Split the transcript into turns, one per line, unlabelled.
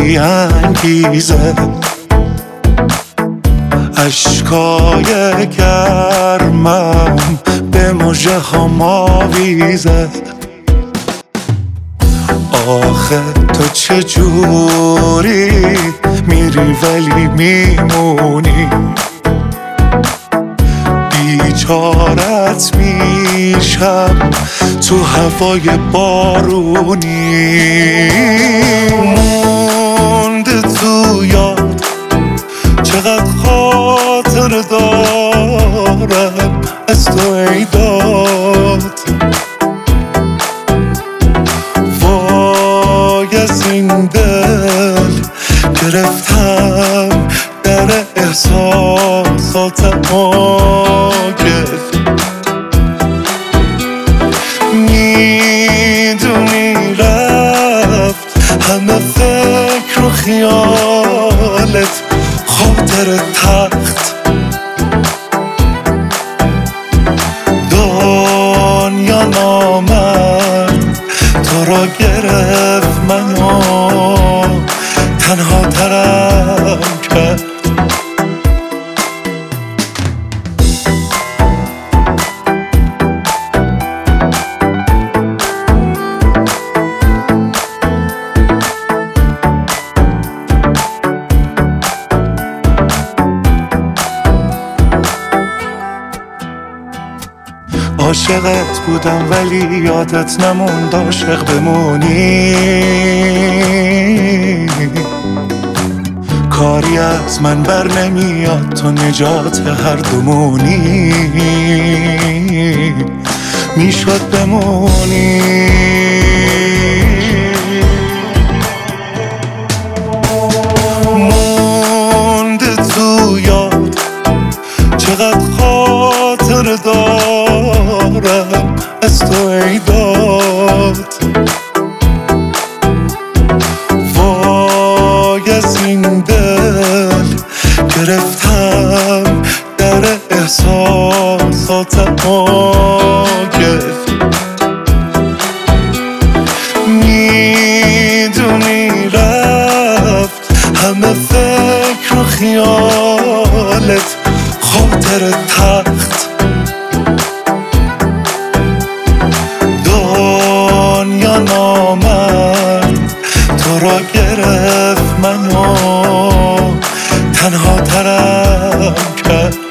بی انگیزه، اشکای گرمم به مژه هام آویزه. آخه تو چجوری میری ولی میمونی، بیچارت میشم تو هوای بارونی. مونده تو یاد چقدر خاطر دارم از تو ای داد. وای از این دل گرفتم در احساسات آگه. میدونی رفت همه فکر و خیالت خاطر تخت. دنیا نامد تو را گرفت، منو تنها ترم کرد. عاشقت بودم ولی یادت نموند عاشق بمونی. کاری از من بر نمیاد تو نجات هر دومونی. میشد بمونی. مونده تو یاد چقدر خاطر دارم از تو ای داد. وای از این دل گرفتم در احساسات آگه. میدونی رفت همه فکر و خیالت خاطر تخت. دنیا نامد تو را گرفت، منو تنها ترم کرد.